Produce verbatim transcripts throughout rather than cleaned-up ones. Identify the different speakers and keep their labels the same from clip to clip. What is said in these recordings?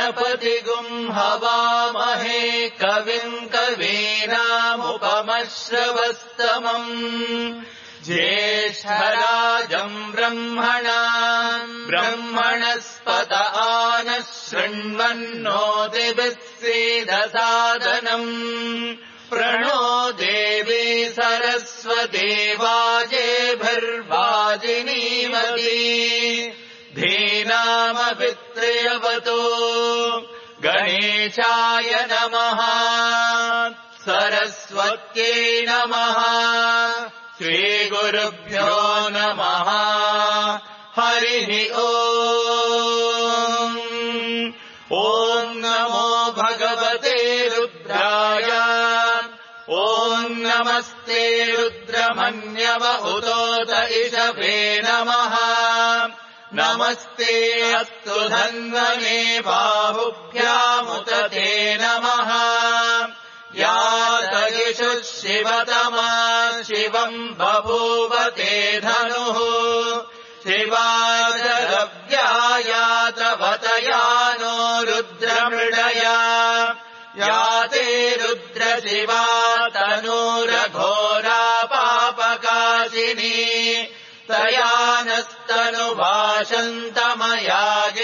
Speaker 1: गणपतिगुम् हवामहे कविम् कवीनामुपमश्रवस्तमम् ज्येष्ठराजम् ब्रह्मणाम् ब्रह्मणस्पत आनः शृण्वन्नोतिभिः सीदसादनम् प्रणो देवी सरस्वती वाजेभिर्वाजिनीवती धीनामभित्र्यवतो गणेशाय नमः सरस्वत्यै नमः श्रीगुरुभ्यो नमः हरिः ओम् ॐ नमो भगवते रुद्राय ॐ नमस्ते रुद्रमन्यवहुतोत इषभे नमः नमस्ते अस्तु धन्वने बाहुभ्यामुत ते नमः या तयिषुः शिवतमा शिवम् बभूव ते धनुः शिवाजरव्यायातवतया नो रुद्रमृडया या ते रुद्रशिवा तनूरघोरा पापकाशिनी तया नस्तनुभाषन्तमया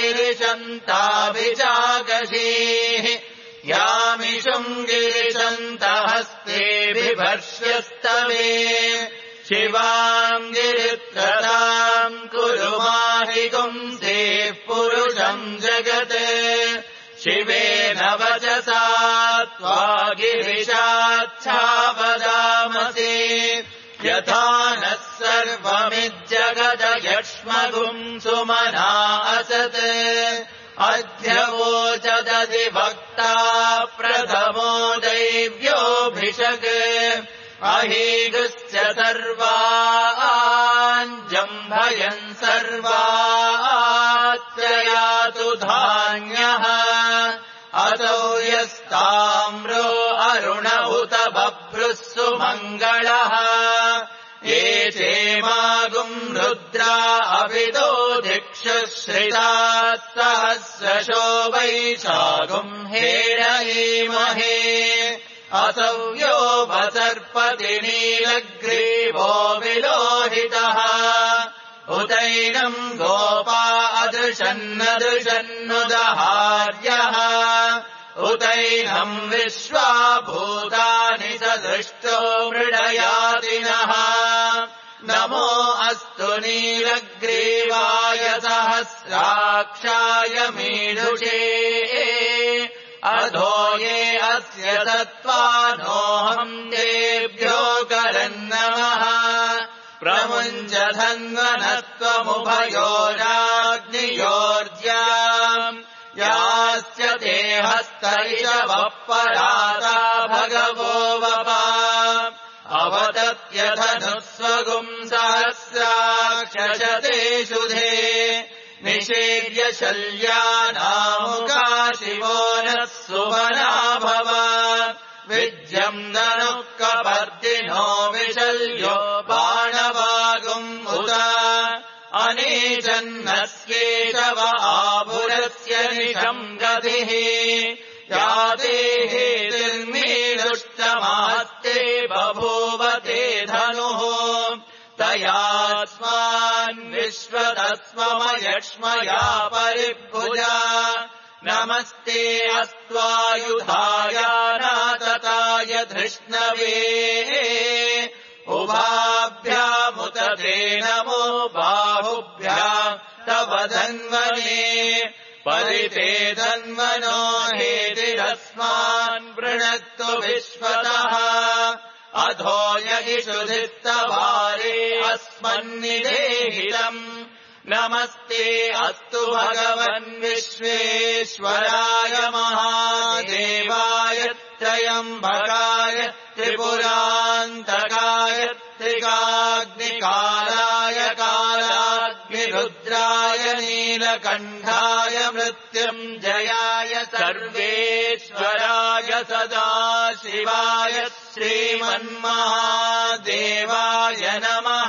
Speaker 1: गिरिशन्ताभिजागशीः यामिषुम् गिरिशन्तहस्ते बिभर्ष्यस्तवे शिवाम् गिरित्रताम् कुरु माहिगुंसेः पुरुषम् जगत् शिवेन वचसा त्वा गिरिशाच्छावदामसि यथा नः सर्वमिज्जगदयक्ष्मगुम् सुमना असत् अध्यवोचदधिभक्ता प्रथमो दैव्योऽभिषक् अहीगुश्च सर्वाञ्जम्भयन् सर्वात्रयातु धान्यः असौ यस्ताम्रो अरुण उत बभ्रुः सुमङ्गलः ये चेमागुम् रुद्रा अभिदो दिक्षुश्रिताः सहस्रशो वैशागुम् हेरयीमहे असौ यो वसर्पति नीलग्रीवो विलोहितः उदैनम् गोपा अदृशन्नदृशन्नुदहार्यः उदैनम् विश्वा भूतानि सदृष्टो मृडयादिनः नमो अस्तु नीलग्रीवाय सहस्राक्षाय मीढुषे अधो ये अस्य सत्त्वानोऽहम् तेभ्यो करन्नमः प्रमुञ्च धन्वनत्वमुभयोराग्नियोर्ज्याम् यास्य ते हस्तैषवः पराता भगवो वपा अवतत्यधनुस्वगुम् सहस्राक्षशते शुधे निषेव्य शल्यानामुका शिवो नः सुमना भव विद्यम् धनुः कपर्दिनो विशल्यो बाणवागुम् उत अनेजन्नस्येषव आभुरस्य निशम् गतिः या देहेतिर्मीदुष्टमास्ते बभूव ते धनुः तयास्मान्विश्वतस्वमयक्ष्मया परिभुजा नमस्ते अस्त्वायुधाय नातताय धृष्णवे उभाभ्यामुत ते नमो बाहुभ्याम् तव धन्वने परिते धन्वनो हेतिरस्मान् वृणक्तु विश्वतः अधो यगिषुधिस्तवारे अस्मन्निदेहितम् नमस्ते अस्तु भगवन् विश्वेश्वराय महादेवाय त्र्यम्बकाय त्रिपुरान्तकाय त्रिकाग्निकालाय कालाग्निरुद्राय नीलकण्ठाय मृत्युञ्जयाय सर्वेश्वराय सदाशिवाय श्रीमन्महादेवाय नमः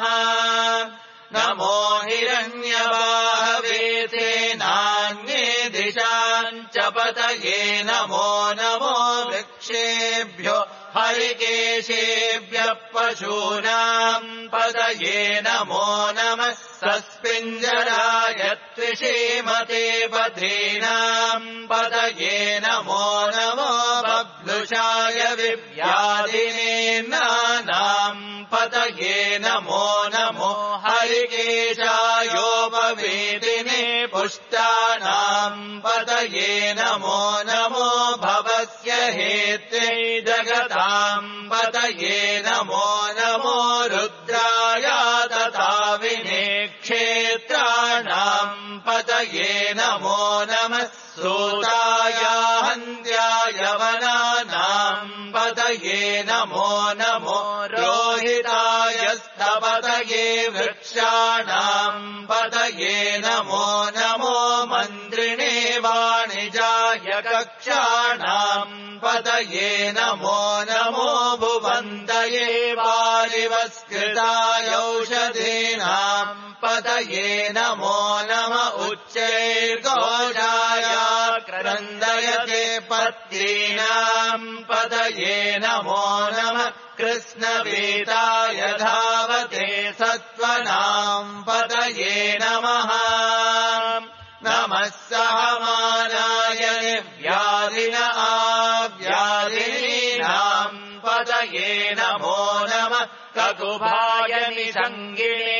Speaker 1: नमो हिरण्यवाहवे तेनान्ये दिशा च पतये नमो नमो वृक्षेभ्यो हरिकेशेभ्यः पशूनाम् पतये नमो नमः सस्पिञ्जराय त्विषीमते पथीनाम् पतये नमो नमो बभ्लुषाय विव्याधिनेनानाम् पतये नमो नमो हरिकेशायोपवीतिने पुष्टानाम् पतये नमो नमो भवस्य हेत्यै जगताम् पतये नमो नमो रुद्राय तथा विने क्षेत्राणाम् पतये नमो नमः सूताय हन्त्याय वनानाम् पतये नमो नमो रोहिताय स्तपतये वृक्षाणाम् पतये नमो नमो मन्त्रिणे वाणिजाय कक्षाणाम् पतये नमो नमो भुवन्तये वारिवस्कृताय औषधीनाम् पतये नमो नम उच्चैर्घोषाय क्रन्दयते पत्नीनाम् पतये नमो नमः कृष्णवीताय धावते सत्त्वनाम् पतये नमः नमः सहमानाय व्याधिन आव्याधिनीनाम् पतये नमो नमः ककुभाय निषङ्गिणे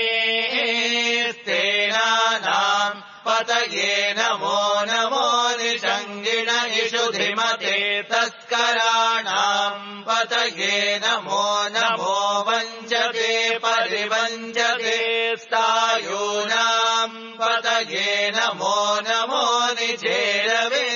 Speaker 1: स्तेनानाम् पतये नमो नमो निषङ्गिण इषुधिमते तस्कराणाम् पतये नमो नमो वञ्चते परिवञ्चते स्थायूनाम् पतये नमो नमो निचेरवे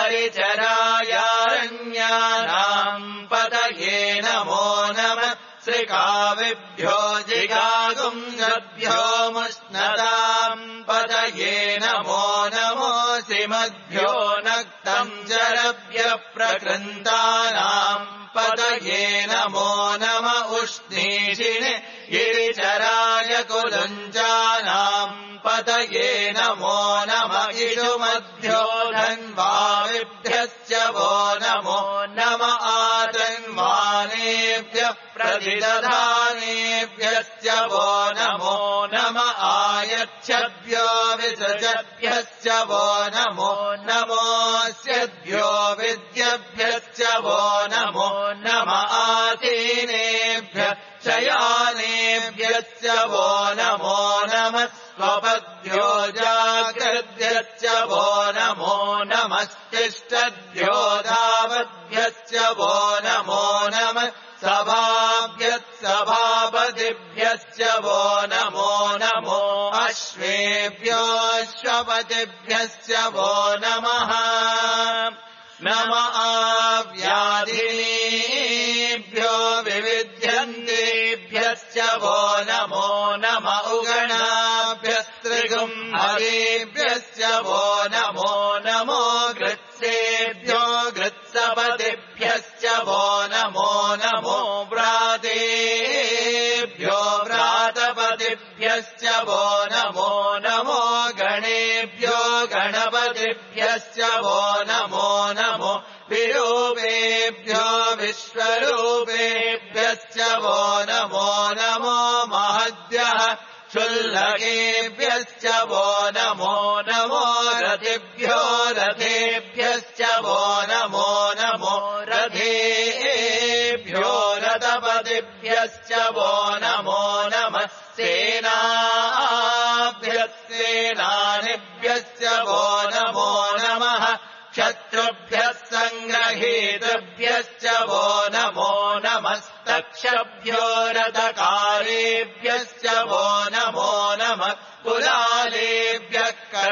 Speaker 1: परिचरायारण्यानाम् पतये नमो नमः श्रिकाविभ्यो जिगागुंसभ्यो मुष्णताम् पतये नमो नमो सिमद्भ्यो नक्तम् जरभ्यः प्रकृन्तानाम् पतये नमो नम उष्णीषिणे गिरिचराय कुलुञ्चानाम् पतये नमो नम इषुमद्भ्यो धन्वाविभ्यश्च वो नमो नम आतन्वानेभ्यः प्रतिदधानेभ्यश्च वो नमो नम आयच्छद्भ्यो विसृजद्भ्यश्च वो नमो नमोऽस्यद्भ्यो विद्यभ्यश्च वो नमो नम आसीनेभ्यः शयानेभ्यश्च वो नमो नमः स्वपद्भ्यो जाग्रद्भ्यश्च वो नमो नमस्तिष्ठद्भ्यो धावद्भ्यश्च वो नमो नमः सभाभ्यत्सभापतिभ्यश्च वो नमो नमो अश्वेभ्योऽश्वपतिभ्यश्च वो नमः नम आव्याधिनीभ्यो विविध्यन्तेभ्यश्च वो नमो नम उगणाभ्यस्त्रिगुम् हरेभ्यश्च वो नमो नमो गृत्सेभ्यो गृत्सपतिभ्यश्च वो नमो नमो व्रातेभ्यो व्रातपतिभ्यश्च वो नमो नमो गणेभ्यो गणपतिभ्यश्च वो नमो नमो विरूपेभ्यो विश्वरूपेभ्यश्च वो नमो नमो महद्भ्यः क्षुल्लकेभ्यश्च वो नमो नमो रथिभ्यो रथेभ्यश्च वो नमो नमो रथेभ्यो रथपतिभ्यश्च वो नमो नमः सेनाभ्यस्तेनानिभ्यश्च वो नमो नमः शत्रुभ्यः सङ्ग्रहेतृभ्यश्च वो नमो नमस्तक्षभ्यो रथकारेभ्यश्च वो नमो नमः कुलालेभ्यः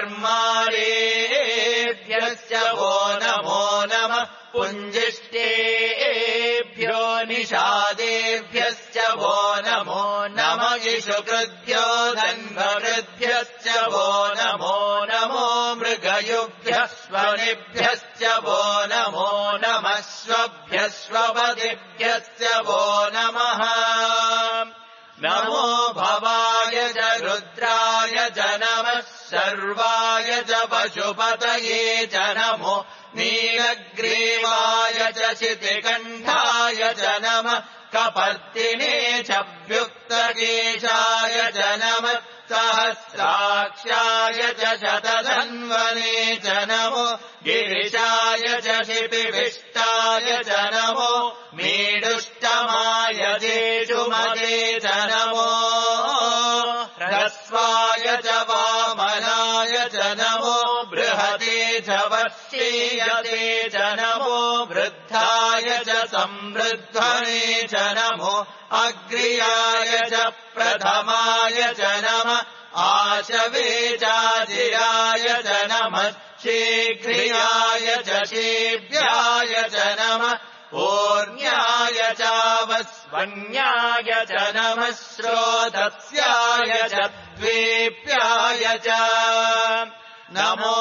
Speaker 1: कर्मारेभ्यश्च वो नमो नमः पुञ्जिष्टेभ्यो निषादेभ्यश्च वो नमो नमः इषुकृद्भ्यो धन्वकृद्भ्यश्च वो नमो नमो मृगयुभ्यः स्वनिभ्यश्च वो नमो नमः स्वभ्यश्वपतिभ्यश्च वो नमः नमो भवाय च रुद्राय च नमः सर्वाय च पशुपतये च नमो नीलग्रीवाय च शितिकण्ठाय च नमः कपर्दिने च व्युक्तकेशाय च नमः सहस्राक्षाय च शतधन्वने च नमो गिरिशाय च शिपिविष्टाय च नमो मीडुष्टमाय जेषुमते च नमो ह्रस्वाय च वामनाय च नमो बृहते च वश्येयते च नमो वृद्धाय च संवृद्धने च नमो अग्र्याय च प्रथमाय च नमः आशवे चाजिराय च नमः शीघ्रियाय च शीभ्याय च नमः ऊर्ण्याय चावस्वन्याय च नमः श्रोतस्याय च द्वीप्याय च नमो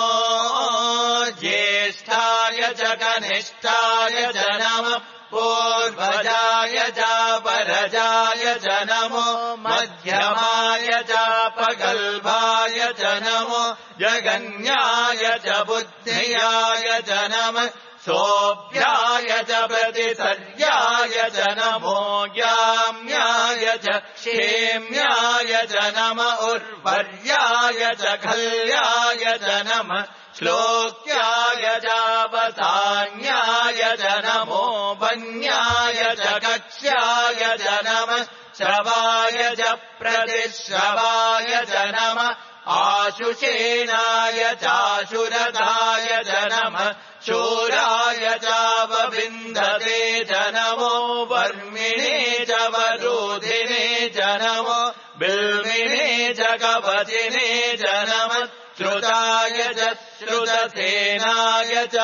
Speaker 1: ज्येष्ठाय च कनिष्ठाय च नमः पूर्वजाय च परजाय च नमो मध्यमाय च पगल्भाय च नमो जगन्याय च बुद्धियाय च नमः सोऽभ्याय च प्रतिसर्याय च नमो याम्याय च क्षेम्याय च नम उर्वर्याय च खल्याय च नमः श्लोक्याय चावसान्याय च नमो वन्याय च कक्ष्याय च नमः श्रवाय च प्रतिश्रवाय च नमः आशुषेणाय चाशुरताय च नमः शूराय चावविन्दते च नमो वर्मिणे च वरोधिने च नमो बिल्विने च कवचिने च नमः श्रुताय च श्रुतसेनाय च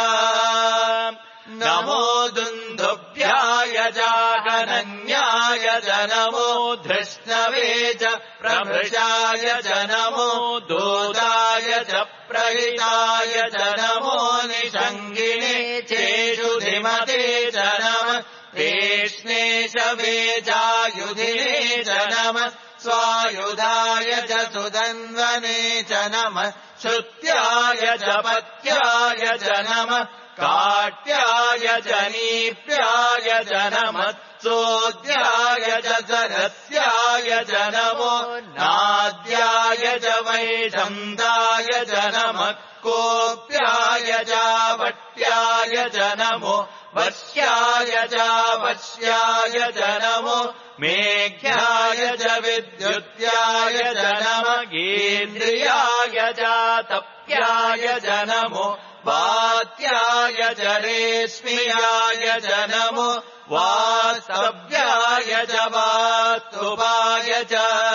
Speaker 1: नमो दुन्दुभ्याय चागनन्याय च नमो धृष्णवे च प्रभृशाय च नमो दूताय च प्रहिताय च नमो निषङ्गिने चेषुधिमते च नमः पेष्णेशवे चायुधिने च नमः स्वायुधाय च सुदन्वने च नमः श्रुत्याय च पत्याय च नमः काट्याय च नीप्याय च नमः सोद्याय च सरस्याय च नमो नाद्याय च वैशन्दाय च नमः कोप्याय च वट्याय च नमो वश्याय च वश्याय च नमो मेघ्याय च विद्युत्याय च नमः गीन्द्रियाय च तप्याय च नमो वात्याय च रेश्मियाय च नमो वास्तव्याय च वास्तुपाय च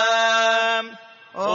Speaker 1: ॐ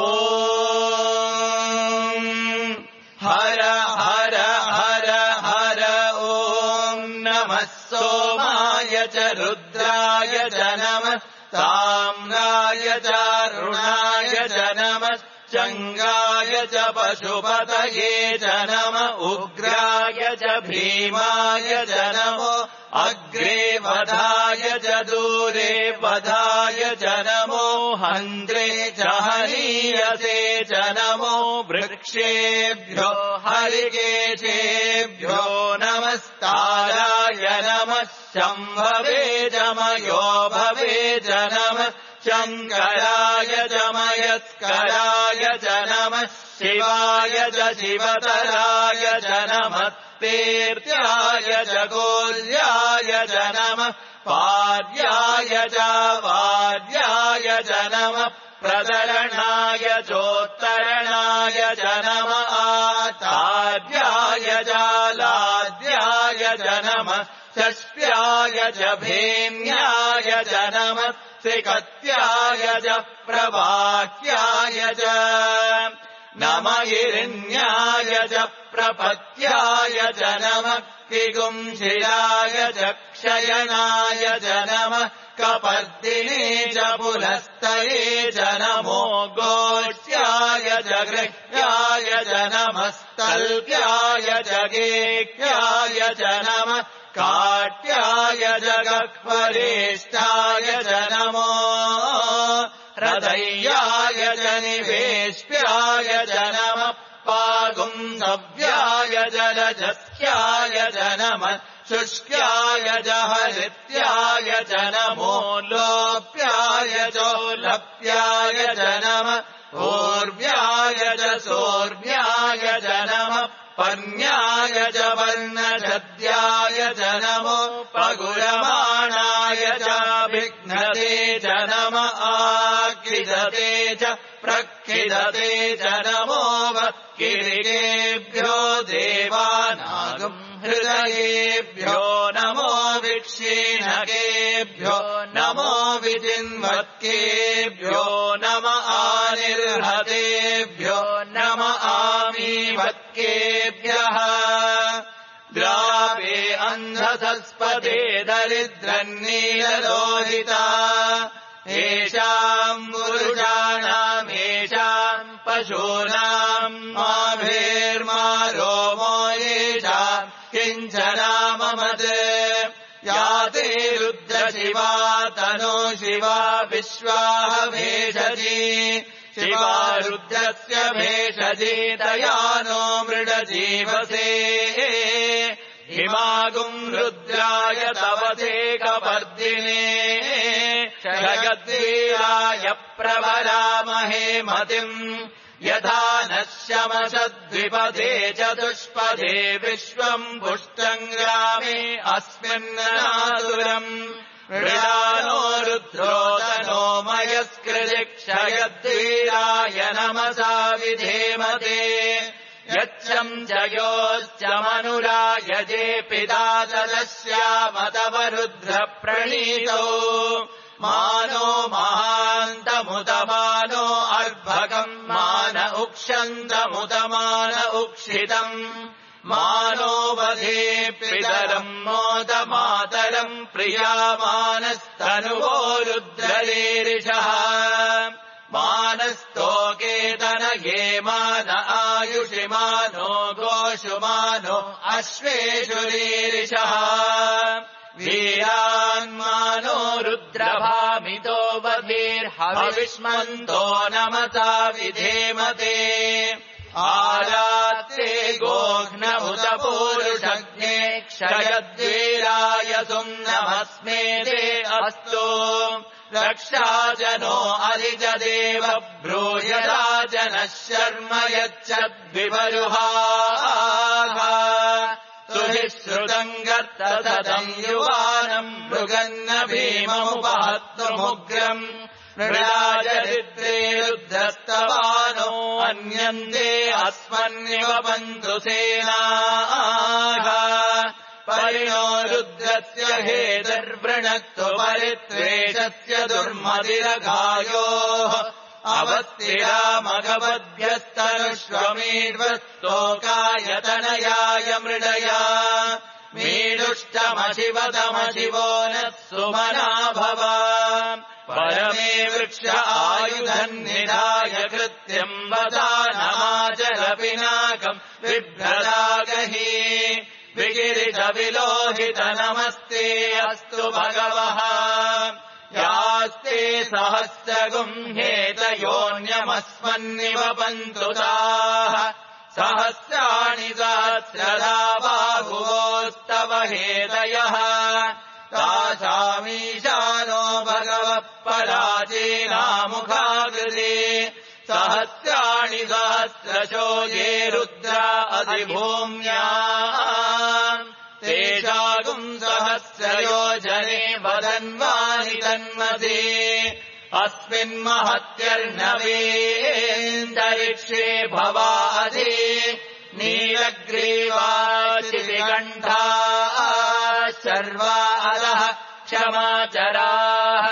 Speaker 1: हर हर हर हर ॐ नमः सोमाय च रुद्राय च नमः ताम्राय च अरुणाय च नमः चङ्गाय च पशुपतये च नमः उग्राय च भीमाय च नमो अग्रे वधाय च दूरे वधाय च नमो हन्त्रे च हनीयसे च नमो वृक्षेभ्यो हरिकेशेभ्यो नमस्ताराय नमः शम्भवे च मयो भवे च नमः शङ्कराय च मयस्कराय च नमः शिवाय च शिवतराय च नमः तीर्थ्याय च गोल्याय च नमः पार्याय च वार्याय च नमः प्रतरणाय चोत्तरणाय च नमः आचार्याय च लाद्याय च नमः षष्ट्याय च भेन्याय च नमः त्रिकत्याय च प्रवाक्याय च नमः हिरण्याय च प्रपत्याय च नमः किगुंशिराय च क्षयणाय च नमः कपर्दिने च पुलस्तये च नमो गोष्ठ्याय च गृह्याय च नमः स्तल्प्याय च गेह्याय च नमः काट्याय च गह्वरेष्ठाय च नमो हृदयाय च निवेश्याय च नमः जस्याय च नमः शुष्क्याय च हरित्याय च नमो लोप्याय चोलप्याय च नमः ऊर्व्याय च सोर्व्याय च नमः पर्ण्याय च वर्णशद्याय च नमो पगुरमाणाय च विघ्नते च नमः आखिदते च प्रखिदते च नमो वक्किरिकेभ्यो देवानागम् हृदयेभ्यो नमो विक्षीणकेभ्यो नमो विजिन्वत्केभ्यो नम आनिर्हतेभ्यो नम आमीवत्केभ्यः ग्रावे अन्धसस्पदे दरिद्रन्नीललोहिता येषाम् पुरुषाणामेषाम् पशूनाम् माभेर्मा रोमो येषाम् किञ्चनाममत् याते रुद्रशिवा तनो शिवा विश्वाह भेषजी शिवा रुद्रस्य भेषजी दयानो मृडजीवसे हिमागुम् रुद्राय तव ते कपर्दिने जगद्वीराय प्रवरामहे मतिम् यथा नश्यमशद्विपदे चतुष्पदे विश्वम् पुष्टम् ग्रामे अस्मिन्नातुरम् मृडानो रुद्रोदनो मयस्कृतिक्षयद्वीराय नमसा विधेमते यच्छम् जयोश्च मनुरायजे पिता तदस्यामतव रुद्रप्रणीतौ मानो महान्तमुदमानो अर्भकम् मान उक्षन्तमुदमान उक्षितम् मानो वधे पितरम् मोदमातरम् प्रियामानस्तनुवो रुद्ररीरिषः मानस्तोकेतन ये मान आयुषिमानो गोषुमानो अश्वेषुरीरिषः वीरान्मानो रुद्रभामितो वधीर्हविष्मन्तो नमसा विधेमते आरात्ते गोघ्नमुत पूरुषज्ञे क्षयद्वीराय सुम्नमस्मे ते अस्तु रक्षाजनो अरिजदेव ब्रूयराजनः शर्म यच्छद्विवरुहाः सुहि श्रुतम् गर्ततम् युवानम् मृगन्न भीममुपहत्तुमुग्रम् मृडाजरिद्रे रुद्रस्तवानो अन्यन्ते अस्मन्निव बन्धु सेनाः परिणो रुद्रस्य हेतर्वृणत्तु परित्वेषस्य दुर्मदिरगायोः अवत्तिरामगवद्भ्यस्तनुष्वमीर्वस्तोकायतनयाय मृडया मीडुष्टमशिवतमशिवो नः सुमना भव परमे वृक्ष आयुधन्निधाय कृत्यम् वदानमाचलपिनाकम् बिभ्रदागहि विगिरितविलोहित नमस्ते अस्तु भगवः यास्ते सहस्रगुम् हेतयोऽन्यमस्मन्निव पन्तुताः सहस्राणि सहस्रदा बाहुवोस्तव हेतयः तासामीशानो भगवः पराचीनामुखाकृते सहस्राणि सहस्रशो ये रुद्रा अधिभूम्या तेषागुम् सहस्रयोजने वदन्वानि तन्मसे अस्मिन्महत्यर्णवेऽन्तरिक्षे भवाधि नीलग्रीवाचितिकण्ठा सर्वा अधः क्षमाचराः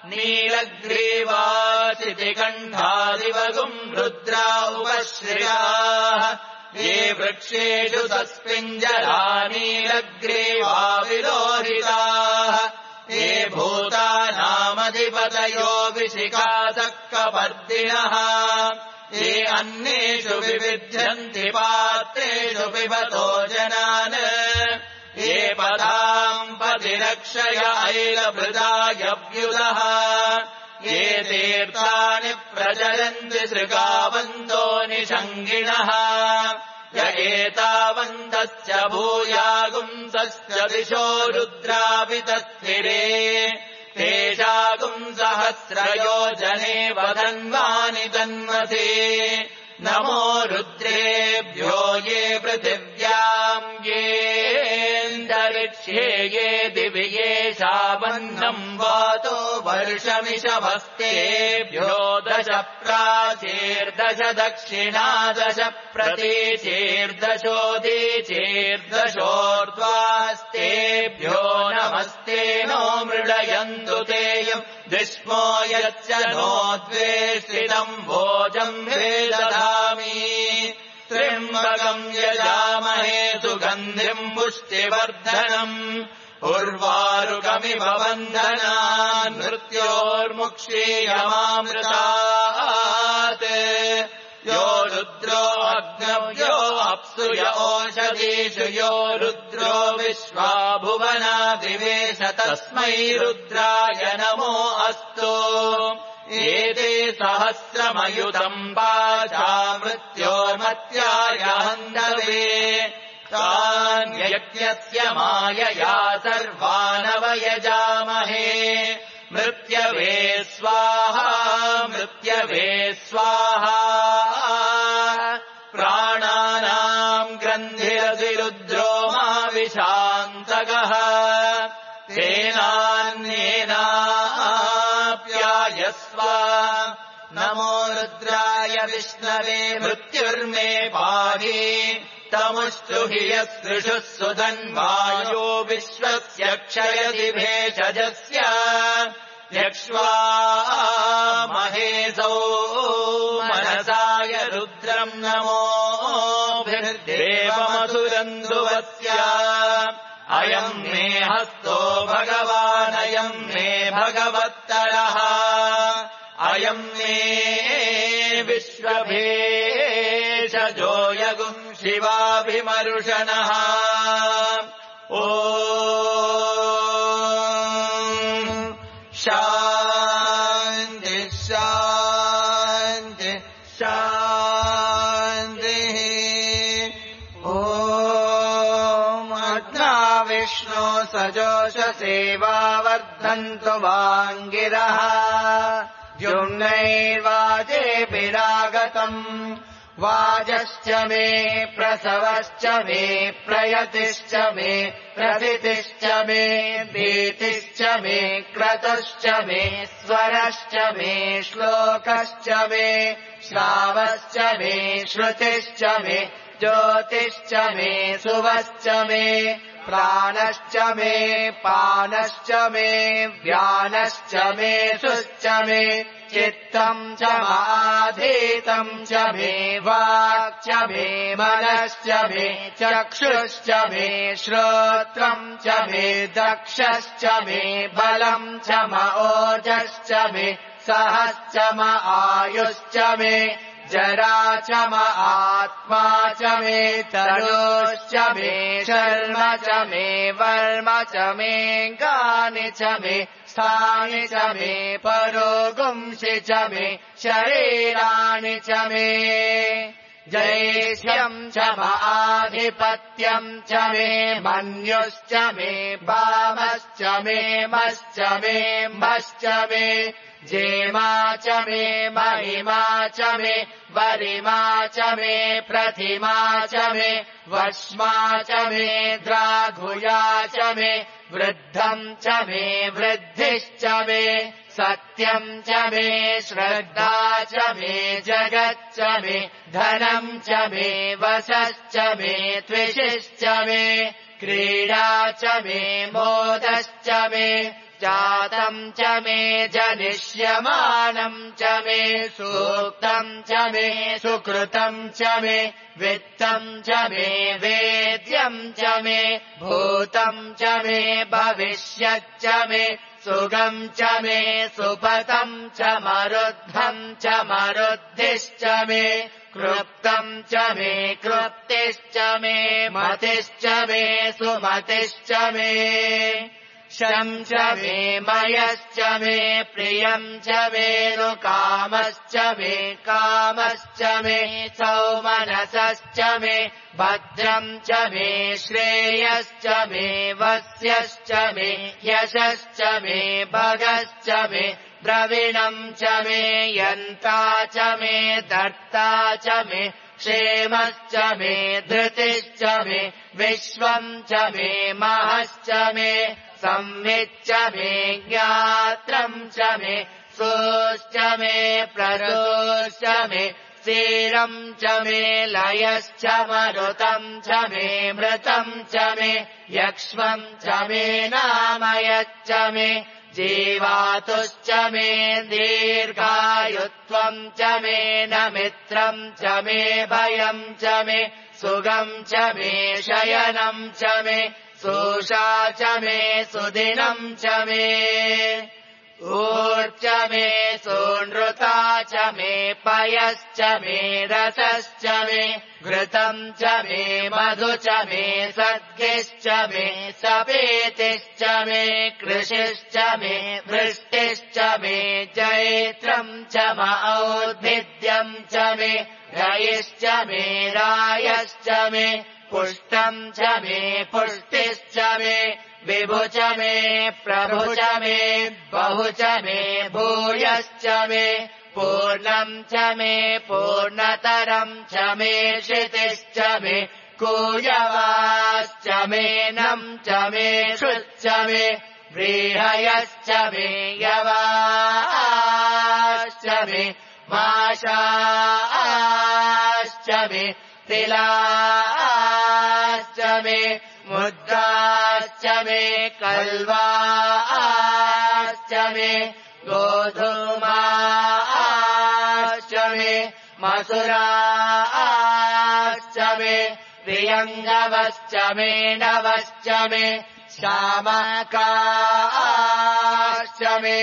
Speaker 1: नीलग्रीवाचितिकण्ठादिवगुम् रुद्रा उपश्रियाः ये वृक्षेषु तस्मिञ्जरा नीलग्रीवा विलोहिताः ये भूतानामधिपतयो विशिखासक्कपर्दिनः ये अन्येषु विविध्यन्ति पात्रेषु पिबतो जनान् ये पदाम् पतिरक्षय ऐलभृदायव्युदः ये तीर्थानि प्रचरन्ति सृगावन्तो निषङ्गिणः य एतावन्तश्च भूयागुंसश्च दिशो रुद्रावितस्थिरे तेषागुंसहस्रयोजने वदन्वानि तन्मसे नमो रुद्रेभ्यो ये पृथिव्याम् येऽन्तरिक्षे ये दिवि येषावन्नम् वातो वर्षमिषभस्तेभ्यो दश प्राचीर्दश दक्षिणा दश प्रतीचीर्दशोदीचीर्दशोर्ध्वास्तेभ्यो नमस्ते नो मृडयन्तु तेयम् दिष्मो यच्च नो द्वेष्टितम् भोजम् वेदधामि त्र्यम्बकम् यजामहे सुगन्धिम् पुष्टिवर्धनम् उर्वारुकमिव बन्धनान् मृत्योर्मुक्षीयमामृतात् यो रुद्रो अग्नव्यो अप्सु य ओषधीषु यो रुद्रो विश्वा भुवना दिवेश तस्मै रुद्राय नमो अस्तु एते सहस्रमयुतम् वाचा मृत्योर्मत्याय हन्तवे तान् यज्ञस्य मायया सर्वानवयजामहे मृत्यवे स्वाहा मृत्यवे स्वाहा प्राणानाम् ग्रन्थिरधिरुद्रो मा विशान्तकः तेनान्येनाप्यायस्व नमो रुद्राय विष्णवे मृत्युर्मे पाहि तमुष्टु हि यस्त्रिषुः सुधन्वायो विश्वस्य क्षयति भेषजस्य यक्ष्वा महेशौ मनसाय रुद्रम् नमोभिर्देवमधुरन्दुवस्य अयम् मे हस्तो भगवानयम् मे भगवत्तरः अयम् मे विश्वभेषजो यगुम् शिवाभिमरुषणः ओ शान्ति शान्ति शान्तिः ॐ अग्ना विष्णो सजोषसेवा वर्धन्तु वाङ्गिरः द्युम्नैर्वाजेभिरागतम् वाजश्च मे प्रसवश्च मे प्रयतिश्च मे प्रथितिश्च मे भीतिश्च मे क्रतुश्च मे स्वरश्च मे श्लोकश्च मे श्रावश्च मे श्रुतिश्च मे ज्योतिश्च मे सुवश्च मे प्राणश्च मे पानश्च मे व्यानश्च मे सुश्च मे चित्तम् च माधीतम् च मे वाक् च मे मनश्च मे चक्षुश्च मे श्रोत्रम् च मे दक्षश्च मे बलम् च म ओजश्च मे सहश्च म आयुश्च मे जरा च म आत्मा च मे तनोश्च मे शर्म च मे वर्म च मे गानि च मे स्थानि च मे परोगुंसि च मे शरीराणि च मे जैष्यम् च म आधिपत्यम् च मे मन्युश्च मे वामश्च मे मश्च मे मश्च मे जेमा च मे महिमा च मे वरिमा च मे प्रतिमा च मे वश्मा च मे द्राघुया च मे वृद्धम् च मे वृद्धिश्च मे सत्यम् च मे श्रद्धा च मे जगच्च मे धनम् च मे वशश्च मे त्विषिश्च मे क्रीडा च मे मोदश्च मे जातम् च मे जनिष्यमानम् च मे सूक्तम् च मे सुकृतम् च मे वित्तम् च मे वेद्यम् च मे भूतम् च मे भविष्यच्च मे सुगम् च मे सुपतम् च मरुद्धम् च मरुद्धिश्च मे कृप्तम् च मे कृप्तिश्च मे मतिश्च मे सुमतिश्च मे शं च मे मयश्च मे प्रियं च वेणुकामश्च मे कामश्च मे सौमनसश्च मे भद्रं च मे श्रेयश्च मे वस्यश्च मे यशश्च मे भगश्च मे द्रविणं च मे यन्ता च मे दर्ता च मे क्षेमश्च मे धृतिश्च मे विश्वं च मे महश्च मे संविच्च मे ज्ञात्रं च मे सोश्च मे प्ररोश्च मे क्षीरं च मे लयश्च मरुतं च मे मृतं च मे यक्ष्मं च मे नामयच्च मे जीवातुश्च मे दीर्घायुत्वं च मे नमित्रं च मे भयं च मे सुगं च मे शयनं च मे सोषा च मे सुदिनं च मे ऊर्च मे सोनृता च मे पयश्च मे रसश्च मे घृतं च मे मधु च मे सद्गिश्च मे सपेतिश्च मे कृषिश्च मे वृष्टिश्च मे जैत्रं च मौद्भिद्यं च मे रयिश्च मे रायश्च मे पुष्टं च मे पुष्टिश्च मे विभु च मे प्रभु च मे बहु च मे भूयश्च मे पूर्णं च मे पूर्णतरं च मे क्षितिश्च मे कूयवाश्च मे नं च मे श्रुच्च मे व्रीहयश्च मे यवाश्च मे माशाश्च मे तिलाश्च मे मुद्राश्च मे कल्वाश्च मे गोधूमाश्च मे मसुराश्च मे प्रियङ्गवश्च मे नवश्च मे श्यामकाश्च मे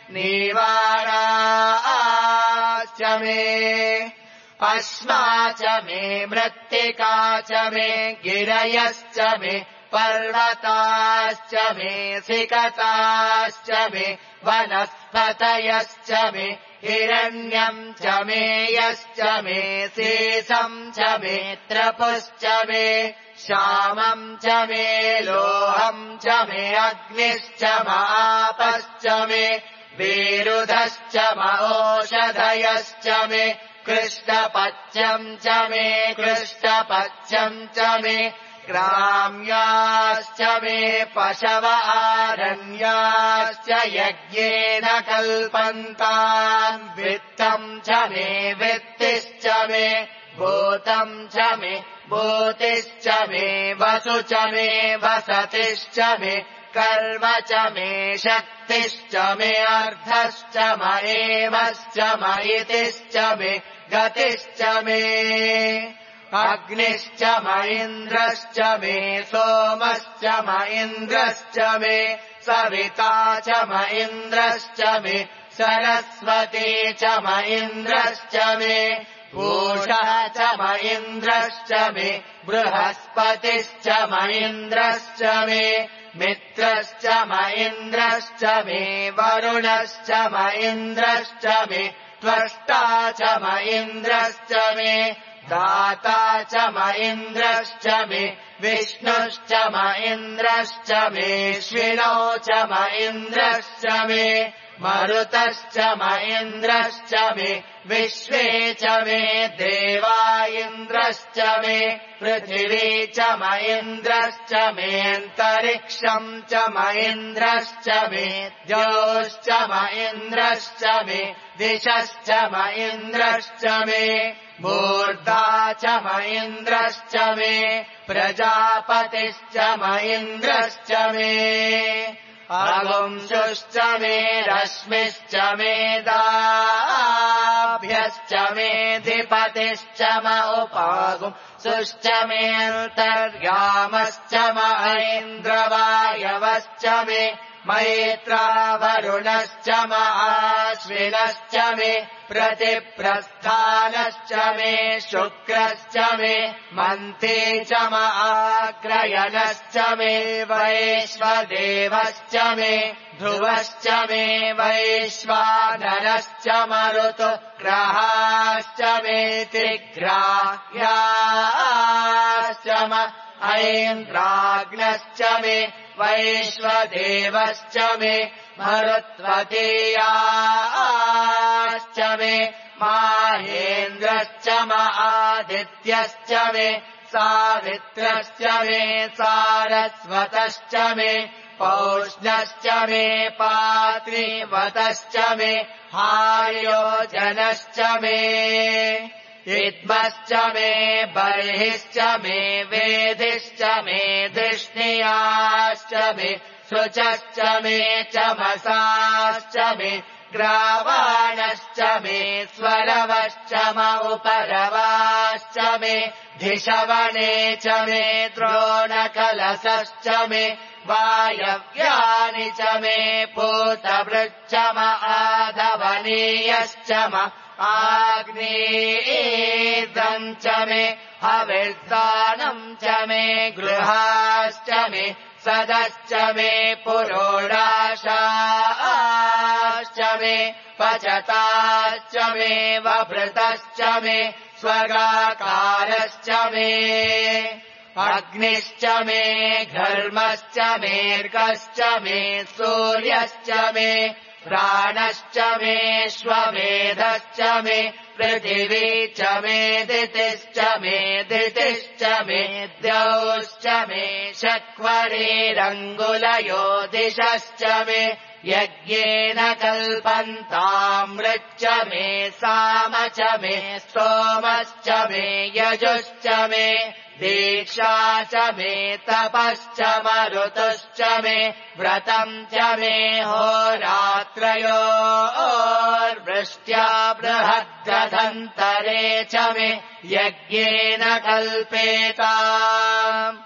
Speaker 1: नीवाराश्च मे अश्मा च मे मृत्तिका च मे गिरयश्च मे पर्वताश्च मे सिकताश्च मे वनस्पतयश्च मे हिरण्यं च मे यश्च मे शेषं च मे त्रपुश्च मे श्यामं च मे लोहं च मे अग्निश्च मापश्च मे विरुधश्च मौषधयश्च मे कृष्णपच्यं च मे कृष्णपच्यं च मे ग्राम्याश्च मे पशव आरण्याश्च यज्ञेन कल्पन्तान् वित्तं च मे वित्तिश्च मे भूतं च मे भूतिश्च मे वसु च मे वसतिश्च मे कर्म च मे शक्तिश्च मे अर्धश्च मयेमश्च मयितिश्च मे गतिश्च मे अग्निश्च म इन्द्रश्च मे सोमश्च म इन्द्रश्च मे सविता च म इन्द्रश्च मे सरस्वती च म इन्द्रश्च मे पूषः च म इन्द्रश्च मे बृहस्पतिश्च म इन्द्रश्च मे मित्रश्च म इन्द्रश्च मे वरुणश्च म इन्द्रश्च मे त्वष्टा च म इन्द्रश्च मे दाता च म इन्द्रश्च मे विष्णुश्च म इन्द्रश्च मेऽश्विनौ च म इन्द्रश्च मे मरुतश्च म इन्द्रश्च मे विश्वे च मे देवा इन्द्रश्च मे पृथिवी च म इन्द्रश्च मेऽन्तरिक्षम् च म इन्द्रश्च मे द्यौश्च म इन्द्रश्च मे दिशश्च म इन्द्रश्च मे मूर्धा च म इन्द्रश्च मे प्रजापतिश्च म इन्द्रश्च मे अगुंसुश्च मे रश्मिश्च मे दाभ्यश्च मे धिपतिश्च म उपागुंसुश्च मेऽन्तर्यामश्च म इन्द्रवायवश्च मे मैत्रावरुणश्च म आश्विनश्च मे प्रतिप्रस्थानश्च मे शुक्रश्च मे मन्ते च म आग्रयणश्च मे वैश्वदेवश्च मे ध्रुवश्च मे वैश्वानरश्च मरुतो ग्रहाश्च मे त्रिग्राह्याश्च म ऐन्द्राग्नश्च मे वैश्वदेवश्च मे मरुत्वतीयाश्च मे माहेन्द्रश्च म आदित्यश्च मे सावित्रश्च मे सारस्वतश्च मे पौष्णश्च मे पात्रीवतश्च मे हार्योजनश्च मे इद्मश्च मे बर्हिश्च मे वेदिश्च मे धिष्णियाश्च मे शुचश्च मे चमसाश्च मे ग्रावाणश्च मे स्वरवश्च म उपरवाश्च मे धिषवणे च मे द्रोणकलशश्च मे वायव्यानि च मे पूतवृच्च म आधवनीयश्च म आग्नेयम् च मे हविर्दानम् च मे गृहाश्च मे सदश्च मे पुरोडाशाश्च मे पचताश्च मे वभृतश्च मे स्वगाकारश्च मे अग्निश्च मे घर्मश्च मेर्गश्च मे सूर्यश्च मे प्राणश्च मे श्वमेधश्च मे पृथिवी च मे दितिश्च मे दितिश्च मे द्यौश्च मे शक्वरेरङ्गुलयो दिशश्च मे यज्ञेन कल्पन्तामृच्च मे साम च मे सोमश्च मे यजुश्च मे दीक्षा च मे तपश्च मरुतुश्च मे व्रतम् च मे होरात्रयोर्वृष्ट्या बृहद्गधन्तरे च मे यज्ञेन कल्पेताम्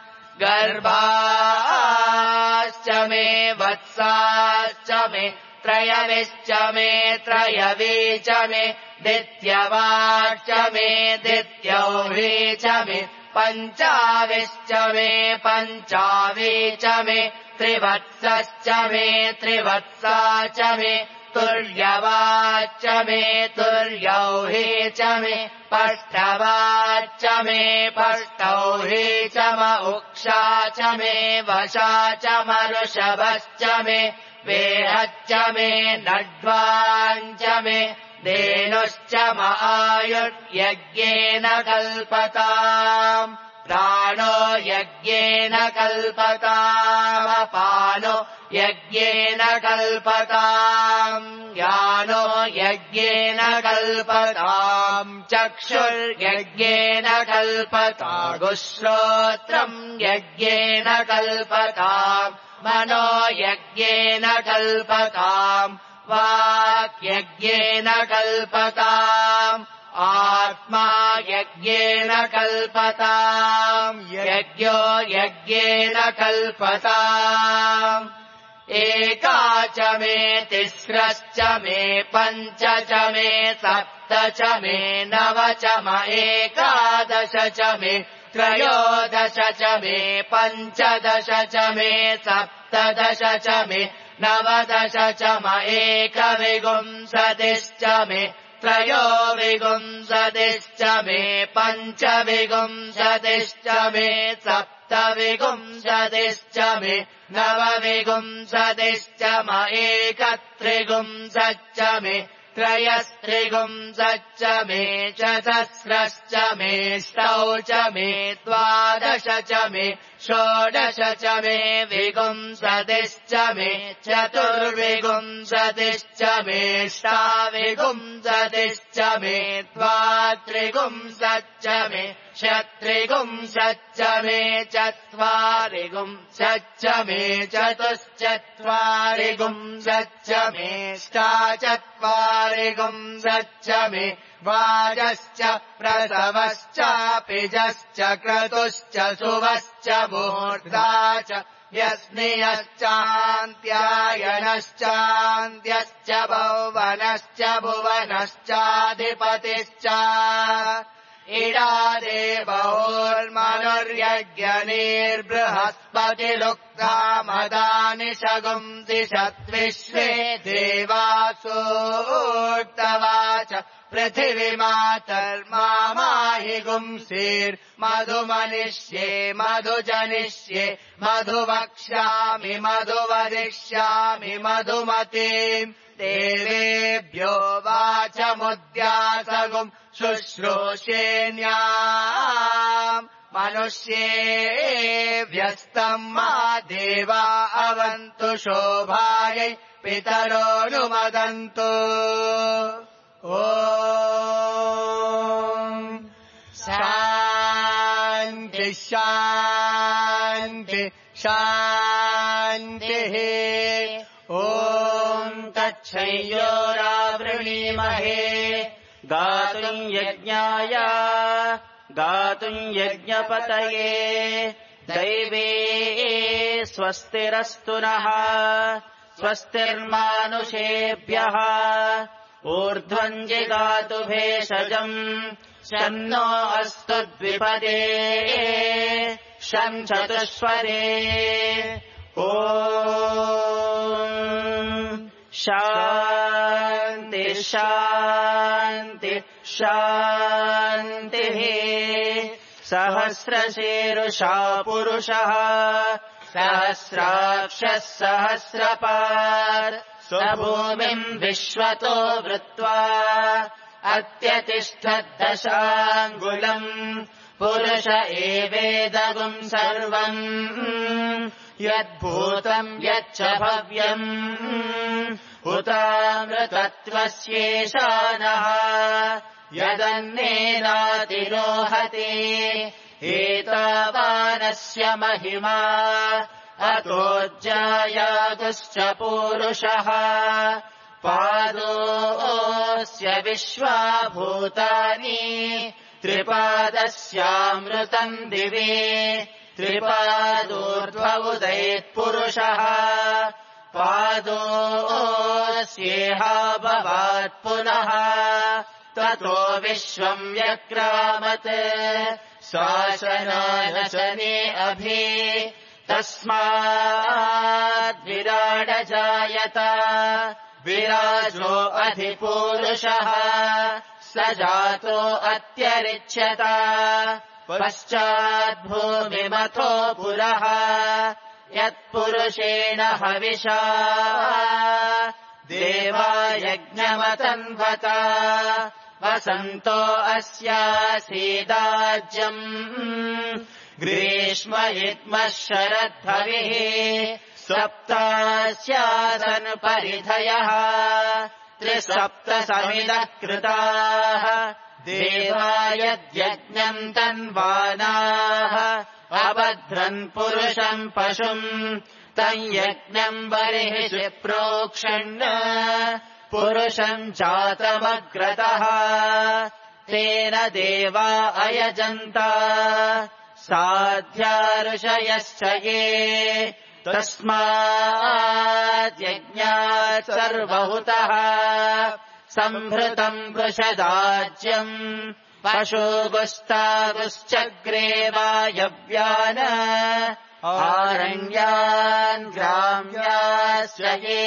Speaker 1: गर्भाश्च मे वत्साश्च मे त्रयविश्च मे त्रयवी च मे दित्यवाच्च मे दित्यौही च मे पञ्चाविश्च मे पञ्चावी च मे त्रिवत्सश्च मे त्रिवत्सा च मे तुर्यवाच्च मे तुर्यौही च मे पष्टवाच्च मे पष्टौही च म उक्षा च मे वशा च मरुषभश्च मे वेहच्च मे नड्वाञ्च मे धेनुश्च म आयुर्यज्ञेन कल्पताम् प्राणो यज्ञेन कल्पतामपानो यज्ञेन कल्पताम् ज्ञानो यज्ञेन कल्पताम् चक्षुर्यज्ञेन कल्पतागुश्रोत्रम् यज्ञेन कल्पताम् मनो यज्ञेन कल्पताम् वाक् यज्ञेन कल्पताम् आत्मा यज्ञेन कल्पताम् यज्ञो यज्ञेन कल्पताम् एका च मे तिस्रश्च मे पञ्च च मे सप्त च मे नव च म एकादश च मे त्रयोदश च मे पञ्चदश च मे सप्तदश च मे नवदश च म एकविंशतिश्च मे त्रयोविंशतिश्च मे पञ्चविंशतिश्च मे सप्तविंशतिश्च मे नवविंशतिश्च म एकत्रिंशच्च मे त्रयस्त्रिंशच्च मे चतस्रश्च मे ष्टौ च मे द्वादश च मे षोडश च मे विंशतिश्च मे चतुर्विंशतिश्च मे ष्टाविंशतिश्च मे द्वात्रिंशच्च मे षट्त्रिंशच्च मे चत्वारिंशच्च मे चतुश्चत्वारिंशच्च मे ष्टाचत्वारिंशच्च मे वाजश्च प्रसवश्चापिजश्च क्रतुश्च सुवश्च मूर्धा च यस्नियश्चान्त्यायनश्चान्त्यश्च भुवनश्च भुवनश्चाधिपतिश्च इडा देवोर्मनुर्यज्ञनिर्बृहस्पतिलुक्ता मदानि शगुंसि षद्विश्वे देवासूक्तवाच पृथिवीमातर्माहि गुंसीर्मधुमनिष्ये मधुजनिष्ये मधुवक्ष्यामि मधुवदिष्यामि मधुमतीम् देवेभ्यो वाचमुद्यासगुम् शुश्रूषेण्याम् मनुष्येभ्यस्तम् मा देवा अवन्तु शोभायै पितरोऽनुमदन्तु ॐ शान्ति शान्ति शान्तिः ॐ तच्छयोरावृणीमहे
Speaker 2: गातुम् यज्ञाय गातुम् यज्ञपतये दैवे स्वस्तिरस्तु नः स्वस्तिर्मानुषेभ्यः ऊर्ध्वम् जिगातु भेषजम् शन्नो अस्तु द्विपदे शम् चतुष्पदे ॐ शान्ति शान्ति शान्तिः सहस्रशीरुषा पुरुषः सहस्राक्षः सहस्रपात् स्वभूमिम् विश्वतो वृत्वा अत्यतिष्ठद्दशाङ्गुलम् पुरुष एवेदगुम् सर्वम् यद्भूतम् यच्च भव्यम् उतामृतत्वस्येषानः यदन्नेनातिरोहति एतावानस्य महिमा अतोज्जायागुश्च पूरुषः पादोऽस्य विश्वाभूतानि त्रिपादस्यामृतम् दिवे त्रिपादोर्ध्वमुदयेत्पुरुषः पादोऽस्येहाभवात् पुनः ततो विश्वम् व्यक्रामत् शासनानशने अभि तस्माद्विराडजायत विराजो अधिपूरुषः स जातो अत्यरिच्यत पश्चाद्भूमिमथो पुरः यत्पुरुषेण हविषा देवा यज्ञमतन्वत वसन्तो अस्यासीदाज्यम् ग्रीष्म इत्मः शरद्भविः सप्तास्यासन् परिधयः त्रिसप्तसमिदः कृताः देवा यद्यज्ञम् तन्वानाः अबध्रन् पुरुषम् पशुम् तम् यज्ञम् बर्हिषि प्रोक्षन् पुरुषम् जातमग्रतः तेन देवा अयजन्त साध्या ऋषयश्च ये तस्माद्यज्ञात् सर्वहुतः सम्भृतम् वृषदाज्यम् पशुगुस्तागुश्चग्रे वायव्यान् आरण्यान् ग्राम्याश्च ये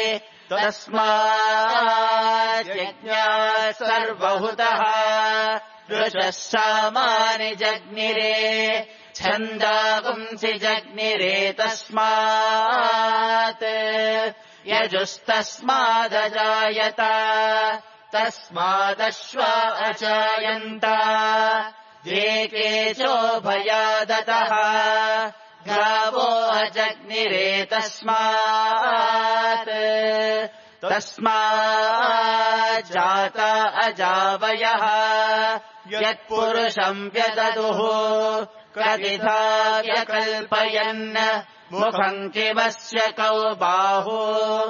Speaker 2: तस्माद्यज्ञात् सर्वहुतः ऋषः सामानि जग्निरे छन्दागुंसि जग्निरे तस्मात् यजुस्तस्मादजायत तस्मादश्वा अजायन्त जेकेचोभयादतः गावो अजग्निरे तस्मात् तस्माज्जाता अजावयः यत्पुरुषम् व्यददुः कथिता व्यकल्पयन् मुखम् किमस्य कौ बाहु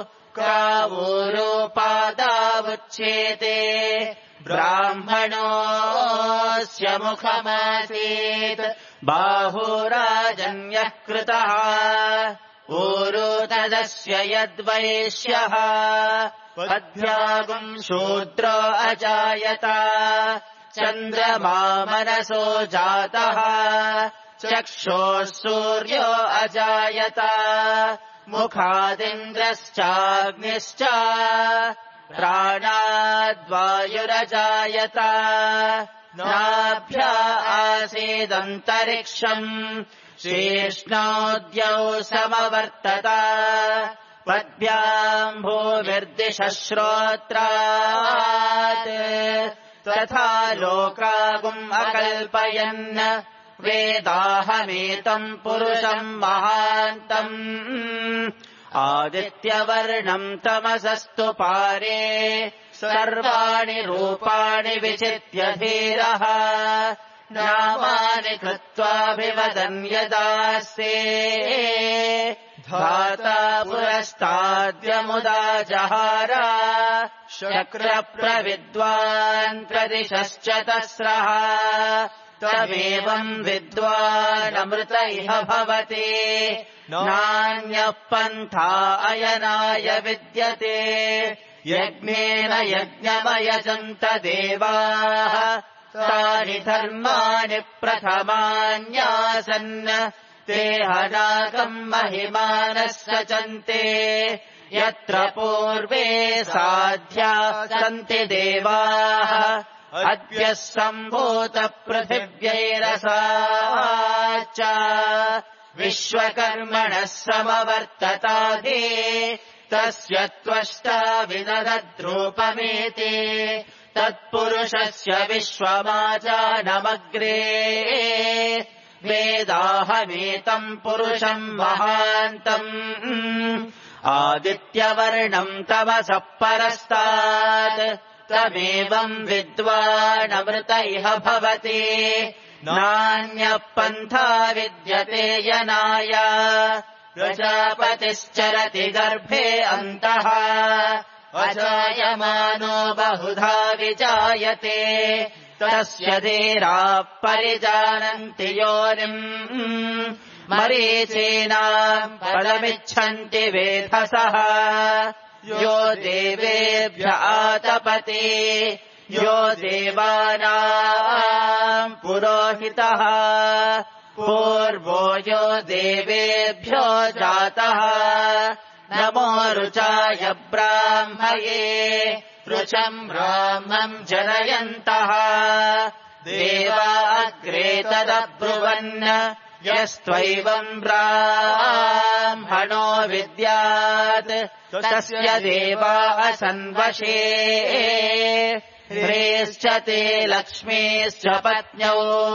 Speaker 2: कावूरोपादावुच्येते ब्राह्मणोऽस्य मुखमासीत् बाहुराजन्यः कृतः ऊरु तदस्य यद्वैश्यः पद्भ्यागुम् शूद्रो अजायत चन्द्रमा मनसो जातः चक्षुः सूर्यो अजायत मुखादिन्द्रश्चाग्निश्च प्राणाद्वायुरजायत नाभ्या आसीदन्तरिक्षम् शीर्ष्णोद्यौ समवर्तत पद्भ्याम् भूमिर्दिशः श्रोत्रात् तथा लोकागुम् अकल्पयन् वेदाहमेतम् पुरुषम् महान्तम् आदित्यवर्णम् तमसस्तु पारे सर्वाणि रूपाणि विचित्य धीरः नामानि कृत्वाभिवदन् यदास्ते धाता पुरस्ताद्यमुदा जहार शक्रप्रविद्वान् प्रदिशश्च तस्रः तमेवम् विद्वानमृत इह भवति नान्यः पन्था अयनाय विद्यते यज्ञेन यज्ञमयजन्त देवाः तानि धर्माणि प्रथमान्यासन् ते हनाकम् महिमानः सचन्ते यत्र पूर्वे साध्या सन्ति देवाः अद्य सम्भूत पृथिव्यैरसाच्च विश्वकर्मणः समवर्तताधि तस्य त्वष्टा विदधद्रूपमेति तत्पुरुषस्य विश्वमाजानमग्रे वेदाहमेतम् पुरुषम् महान्तम् आदित्यवर्णम् तमसः परस्तात् तमेवम् विद्वानमृत इह भवति नान्यः पन्था विद्यते यनाय प्रजापतिश्चरति गर्भे अन्तः अजायमानो बहुधा विजायते तस्य धीराः परिजानन्ति योनिम् मरीचीनाम् पदमिच्छन्ति वेधसः यो देवेभ्य आतपति यो देवानाम् पुरोहितः पूर्वो यो देवेभ्यो जातः नमो रुचाय ब्राह्मये रुचम् ब्राह्मम् जनयन्तः देवा अग्रे तदब्रुवन् यस्त्वैवम् ब्राह्मणो विद्यात् तस्य देवाः सन्वशे ह्रेश्च ते लक्ष्मीश्च पत्न्यौ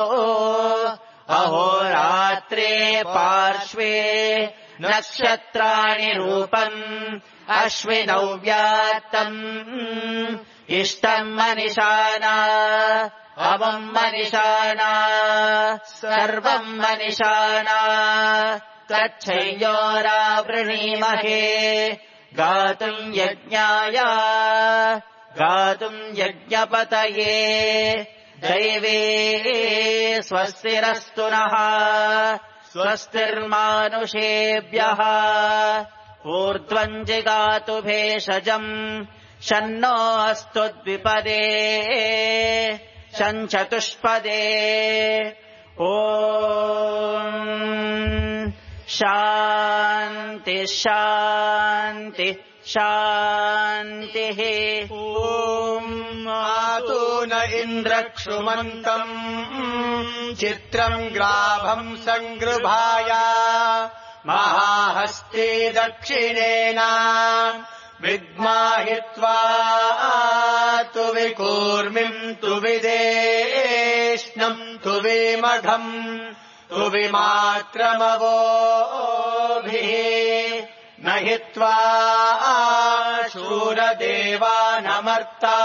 Speaker 2: अहोरात्रे पार्श्वे नक्षत्राणि रूपम् अश्विनौ व्यात्तम् इष्टम् मनिषाना अवम् मनिषाना सर्वम् मनिषाना तच्छय्योरावृणीमहे गातुम् यज्ञाय गातुम् यज्ञपतये दैवे स्वस्तिरस्तु नः स्वस्तिर्मानुषेभ्यः ऊर्ध्वम् जिगातु भेषजम् शन्नो अस्तु द्विपदे शञ्चतुष्पदे ॐ शान्ति शान्ति शान्तिः
Speaker 1: ॐ मातु न इन्द्रक्षुमन्तम् चित्रम् ग्राभम् सङ्गृभाय महाहस्ते दक्षिणेन विद्माहित्वा तु विकूर्मिम् तु विदेष्णम् तु विमघम् तु विमात्रमवोभिः न हित्वा शूरदेवानमर्ता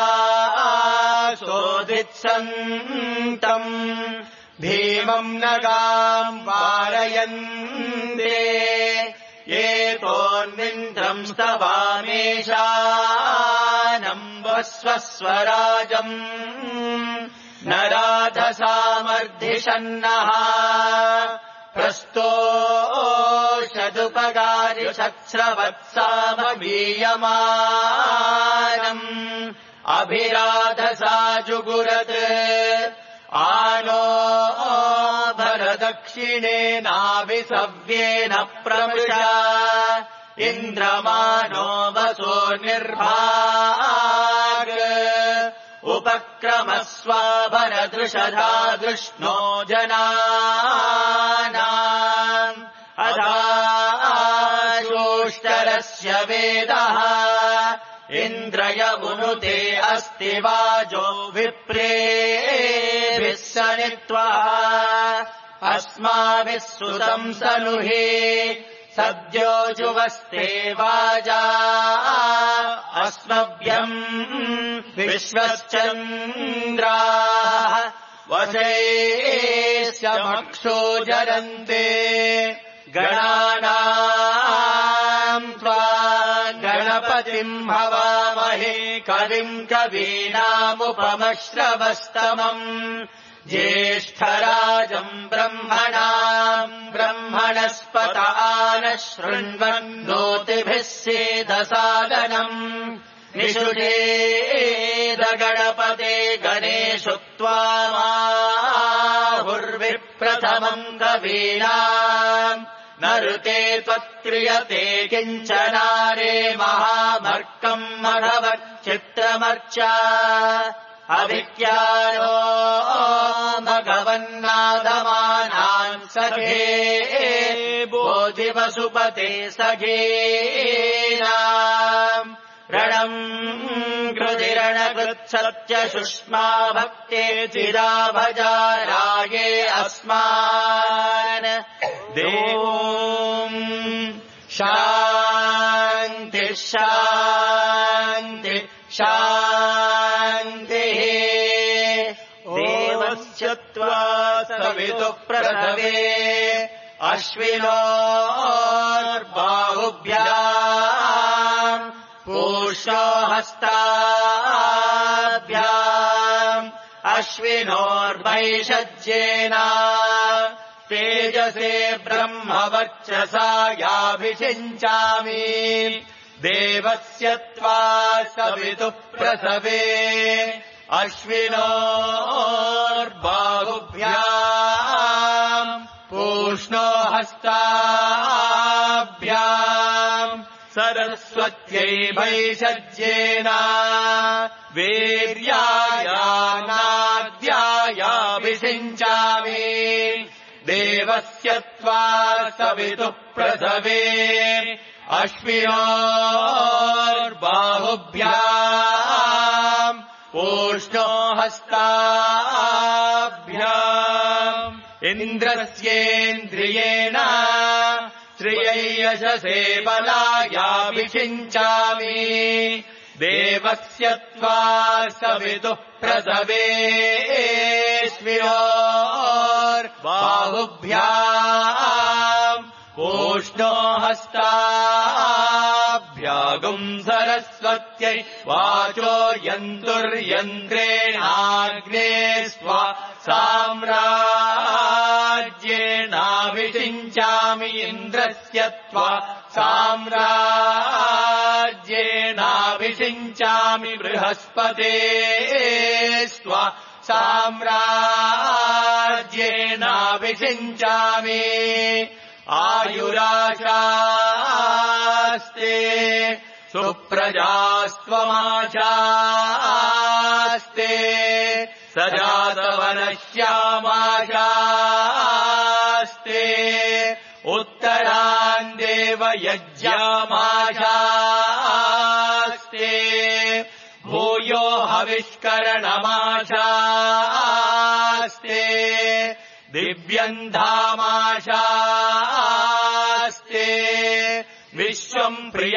Speaker 1: सोदित्सन्तम् भीमम् नगाम् वारयन्ते एतोऽन्विन्द्रम् स्तवामेषानम् वस्वस्वराजम् न राधसामर्धिषन्नः प्रस्तोषदुपगारिषत्स्रवत्सामवीयमानम् अभिराधसा जुगुरत् आनो भरदक्षिणेनाभिसव्येन प्रमृषा इन्द्रमानो वसो निर्भाग उपक्रमस्वाभरदृषधा दृष्णो जनानाम् अदाशोष्टरस्य वेदः इन्द्रयमुनुते अस्ति वाजो विप्रेभिः सनित्वा अस्माभिः सुतम् सनुहि सद्यो जुवस्ते वाजा अस्मभ्यम् विश्वश्चन्द्राः वशैश्चमक्षो जरन्ते गणानाम् त्वा गणपतिम् हवामहे कविम् कवीनामुपमश्रवस्तमम् ज्येष्ठराजम् ब्रह्मणाम् ब्रह्मणस्पत आनः शृण्वन्नोतिभिः सेदसादनम् निषुषेद गणपते गणेषु त्वामाहुर्विप्रथमम् कवीनाम् न ऋते त्वत्क्रियते किञ्चनारे महामर्कम् मघवच्चित्रमर्चा अभिज्ञानो भगवन्नादमानान् सखे बोधिवसुपते सखेनाम् रणम् कृतिरणकृत्सत्यशुष्मा भक्ते चिरा भजा रागे अस्मान् देवोम् शान्ति शान्ति शान्तिः देवस्य त्वा सवितुः प्रसवे अश्विनोर्बाहुभ्याम् पूषो हस्ताभ्याम् अश्विनोर्वैषज्येन तेजसे ब्रह्मवर्चसा याभिषिञ्चामि देवस्य त्वा सवितुः प्रसवे अश्विनोर्बाहुभ्याम् पूष्णो हस्ताभ्याम् सरस्वत्यै भैषज्येन वीर्यायानाद्यायाभिषिञ्चामि देवस्य त्वा सवितुः प्रसवे अश्विनोर्बाहुभ्याम् पूष्णो हस्ताभ्याम् इन्द्रस्येन्द्रियेण श्रियै यशसे बलायाभिषिञ्चामि देवस्य त्वा सवितुः प्रसवे अश्विनोर्बाहुभ्याम् पूष्णो हस्ताभ्यागुम् सरस्वत्यै वाचो यन्तुर्यन्त्रेणाग्ने स्वा साम्राज्येनाभिषिञ्चामि इन्द्रस्य त्वा साम्राज्येनाभिषिञ्चामि बृहस्पते स्वा साम्राज्येनाभिषिञ्चामि आयुराशास्ते सुप्रजास्त्वमाशास्ते सजातवनश्यामाशास्ते उत्तरान् देवयज्ञामाशास्ते भूयो हविष्करणमाशास्ते दिव्यम् धामाशास्ते विश्वम्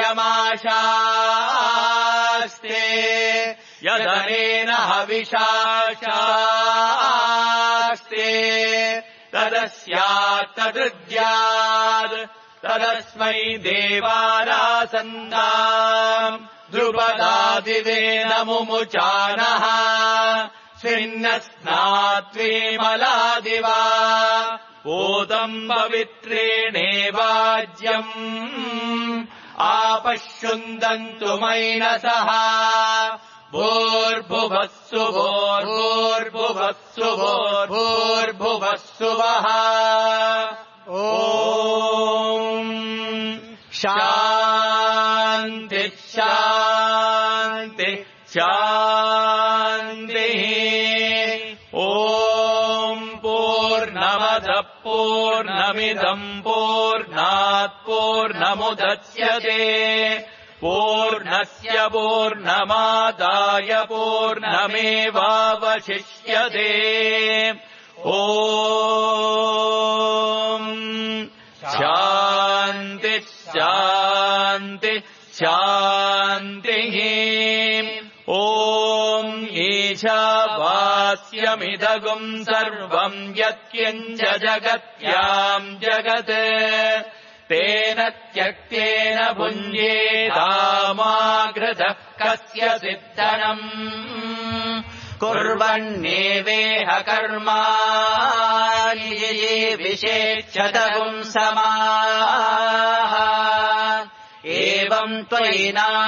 Speaker 1: प्रियमाशास्ते यदनेन हविषाशास्ते तदस्यात् तदृद्यात् तदस्मै देवारासन्दाम् द्रुपदादिवेन मुमुचानः स्विन्नस्नात्वेमलादिवा ओदम् पवित्रेणेवाज्यम् आपश्युन्दन्तु मैनसः भूर्भुवस्सु भूर्भुवस्सु भूर्भुवस्सु वः ॐ शान्ति शान्ति शान्तिः ॐ पूर्णमदः पूर्णमिदम् पूर्णात् पूर्णमुदच्यते पूर्णस्य पूर्णमादाय पूर्णमेवावशिष्यते ॐ शान्ति शान्ति शान्तिः ॐ ईशावास्यमिदगुम् सर्वम् यत्किञ्च जगत्याम् जगत् तेन त्यक्तेन भुञ्जेदामाघृतः कस्य सिद्धनम् कुर्वन्नेवेह कर्माणि ये विषेच्छदगुम् समाः एवम् त्वयि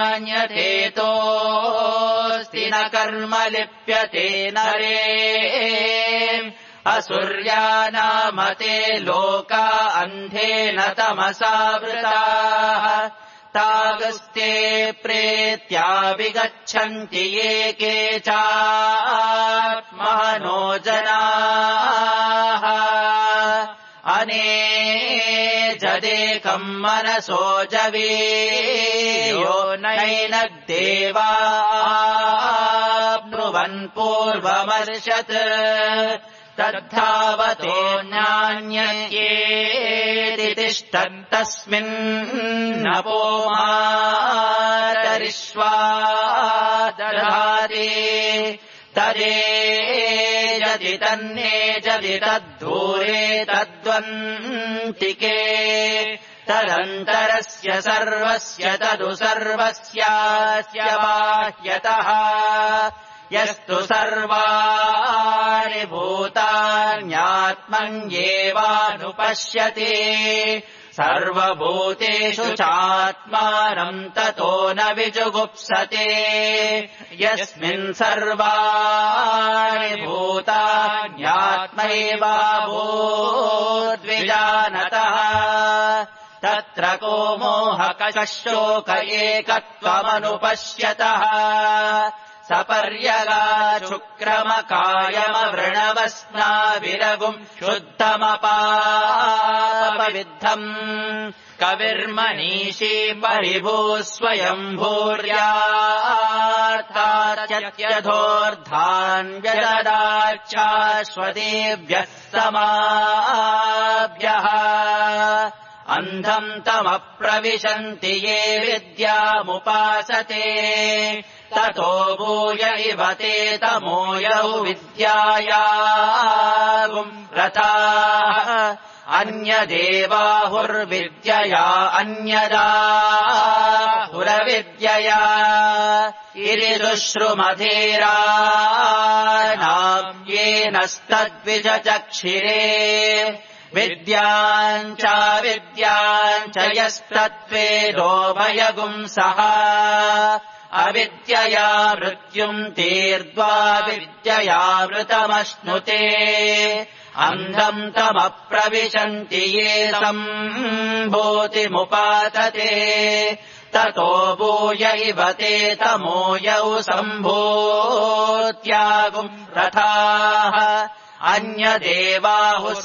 Speaker 1: नान्यथेतोऽस्ति न कर्म लिप्यते नरे असुर्यानामते लोका अन्धेन तमसावृताः तागस्ते प्रेत्या विगच्छन्ति ये केचात्मनो जनाः अनेजदेकम् मनसो जवेयो नैनद्देवाब्नुवन् पूर्वमर्षत् तद्धावतो नान्येति तिष्ठन्तस्मिन्नपो मातरिष्वा दधाति तदेजति तन्नेजति तद्धूरे तद्वन्तिके तदन्तरस्य सर्वस्य तदु सर्वस्यास्य बाह्यतः यस्तु सर्वाणि भूतान्यात्मन्येवानुपश्यति सर्वभूतेषु चात्मानम् ततो न विजुगुप्सते यस्मिन् सर्वाणि भूतान्यात्मैवाभूद्विजानतः तत्र को मोहकः शोक एकत्वमनुपश्यतः सपर्यगाशुक्रमकायमवृणवस्नाविरगुम् शुद्धमपापविद्धम् कविर्मनीषी परिभूः स्वयम्भूर्यार्थात्यधोर्धान् व्यददाच्चाश्वतेभ्यः समाभ्यः अन्धम् तमप्रविशन्ति ये विद्यामुपासते ततो भूय इव ते तमोयौ विद्यायागुम् रताः अन्यदेवाहुर्विद्यया अन्यदाहुरविद्यया इति दुश्रुमधीराणाम् येनस्तद्विजचक्षिरे विद्याम् च विद्याम् च यस्तत्वेदोभयगुंसः अविद्यया मृत्युम् तीर्त्वा विद्ययामृतमश्नुते अन्धम् तमप्रविशन्ति ये सम्भूतिमुपातते ततो भूय इव ते तमोयौ सम्भूत्यागुम् रथाः अन्यदेवाहुः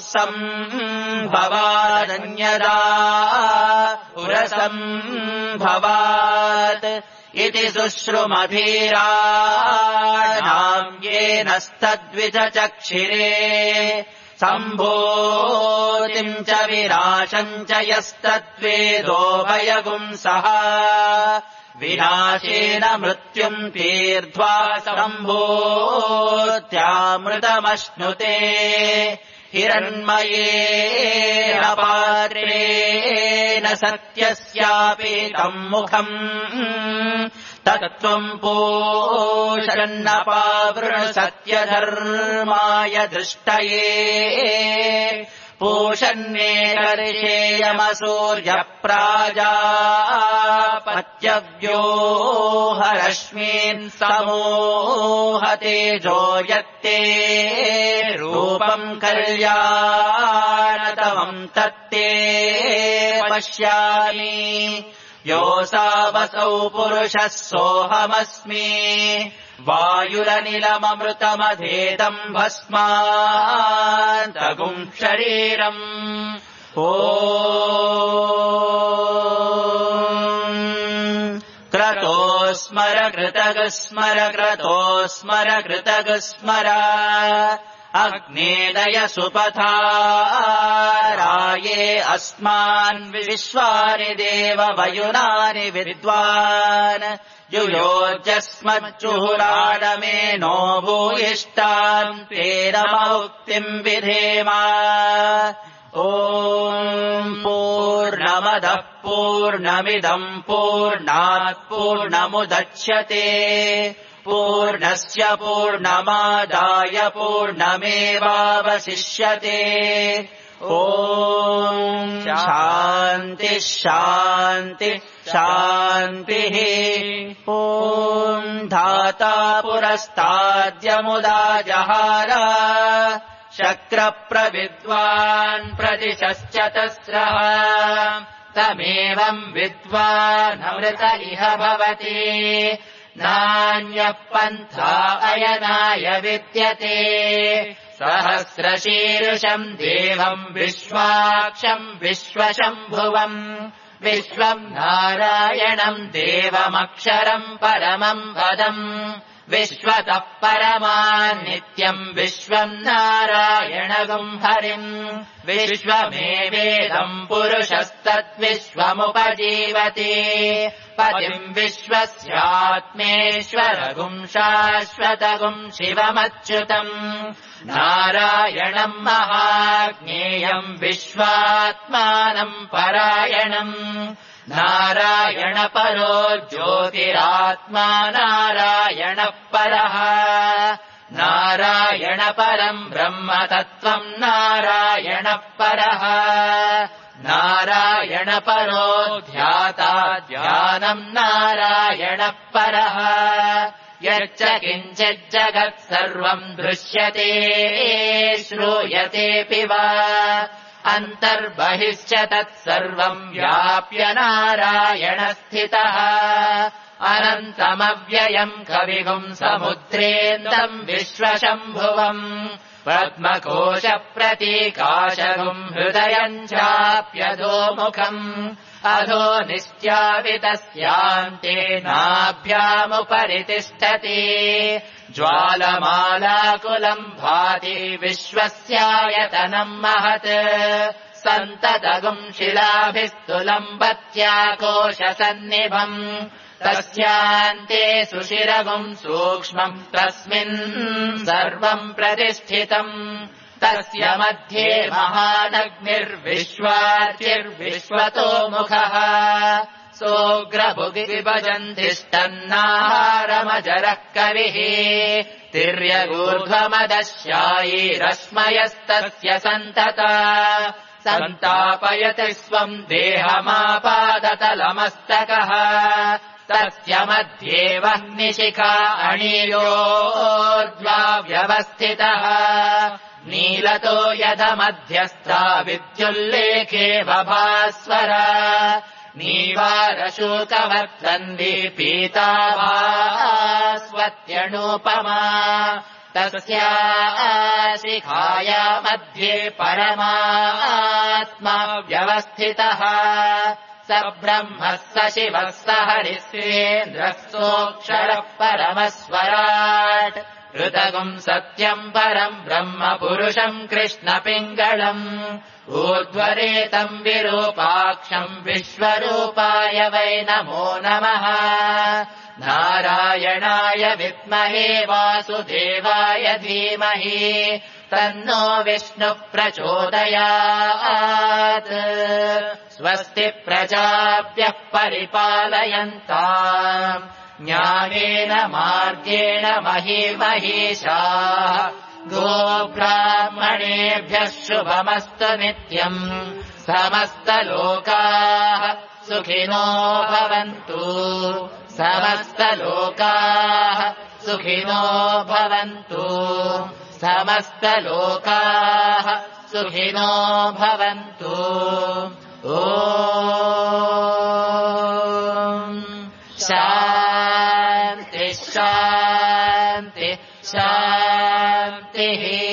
Speaker 1: सम्भवादन्यदाहुरसम्भवात् इति शुश्रुमधीराणाम् येनस्तद्विजचक्षिरे सम्भूतिम् च विनाशम् च यस्तद्वेदोभयगुंसः विनाशेन मृत्युम् तीर्त्वा सम्भूत्यामृतमश्नुते
Speaker 2: हिरण्मयेन पात्रेण सत्यस्यापि तम् मुखम् तत्त्वम् पोषन्नपावृणु सत्यधर्माय दृष्टये पूषन्नेकर्षेयमसूर्यप्राजापत्यव्योहरश्मीन् समोहतेजो यत्ते रूपम् कल्याणतमम् तत्ते पश्यामि योऽसावसौ पुरुषः सोऽहमस्मि वायुरनिलममृतमधेदम् भस्मान्तगुम् शरीरम् ओ क्रतोस्मर कृतगस्मर क्रतोस्मर कृतगस्मर अग्नेदय सुपथाराये अस्मान् विश्वानि देव वयुनानि विद्वान् युयोजस्मज्जुहुराणमेनो भूयिष्ठान् तेन मौक्तिम् विधेम ॐ पूर्णमदः पूर्णमिदम् पूर्णात् पूर्णमुदच्यते पूर्णस्य पूर्णमादाय पूर्णमेवावशिष्यते ॐ शान्तिः शान्तिः शान्तिः ॐ धाता पुरस्ताद्यमुदा जहार शक्रप्रविद्वान् प्रतिशश्चतस्रः तमेवम् विद्वानमृत इह भवति नान्यः पन्था अयनाय विद्यते सहस्रशीर्षम् देवम् विश्वाक्षम् विश्वशम्भुवम् विश्वम् नारायणम् देवमक्षरम् परमम् पदम् विश्वतः परमान् नित्यम् विश्वम् नारायणगुम् हरिम् विश्वमेवेदम् पुरुषस्तद्विश्वमुपजीवति पतिम् विश्वस्यात्मेश्वरगुम् शाश्वतगुम् शिवमच्युतम् नारायणम् महाज्ञेयम् विश्वात्मानम् परायणम् नारायणपरो ज्योतिरात्मा नारायणः परः नारायणपरम् ब्रह्मतत्त्वम् नारायणः परः नारायणपरो ध्याता ध्यानम् नारायणः परः यच्च किञ्चिज्जगत् सर्वम् दृश्यते श्रूयतेऽपि वा अन्तर्बहिश्च तत्सर्वम् व्याप्य नारायणस्थितः अनन्तमव्ययम् कविगुम् समुद्रेन्दम् विश्वशम्भुवम् पद्मकोशप्रतीकाशगुम् हृदयम् चाप्यधोमुखम् अधो निश्चावितस्यान्ते नाभ्यामुपरि तिष्ठति ज्वालमालाकुलम् भाति विश्वस्यायतनम् महत् सन्ततगुम् शिलाभिस्तुलम् बत्याकोशसन्निभम् तस्यान्ते सुशिरगुम् सूक्ष्मम् तस्मिन् सर्वम् प्रतिष्ठितम् तस्य मध्ये महानग्निर्विश्वार्चिर्विश्वतो मुखः सोऽग्रभुगिविभजन्तिष्ठन्नाहारमजरः कविः तिर्यगूर्ध्वमदश्यायैरश्मयस्तस्य सन्तता सन्तापयति स्वम् देहमापादतलमस्तकः तस्य मध्ये वह्निशिखा अणीयोर्ध्वा व्यवस्थितः नीलतो यदमध्यस्था विद्युल्लेखे बभास्वर नीवारशोकवर्तन्दी पीताभास्वत्यणूपमा तस्या शिखाया मध्ये परमात्मा व्यवस्थितः स ब्रह्मः स शिवः स हरिस्त्रेन्द्रः सोऽक्षरः परमस्वराट् ऋतगुम् सत्यम् परम् ब्रह्म पुरुषम् कृष्णपिङ्गळम् ऊर्ध्वरेतम् विरूपाक्षम् विश्वरूपाय वै नमो नमः नारायणाय विद्महे वासुदेवाय धीमहि तन्नो विष्णुः प्रचोदयात् स्वस्ति प्रजाभ्यः परिपालयन्ताम् न्यायेन मार्गेण महीमहीषाः गोब्राह्मणेभ्यः शुभमस्तु नित्यम् समस्तलोकाः सुखिनो भवन्तु समस्तलोकाः सुखिनो भवन्तु समस्तलोकाः सुखिनो भवन्तु ॐ शान्ति शान्ति शान्तिः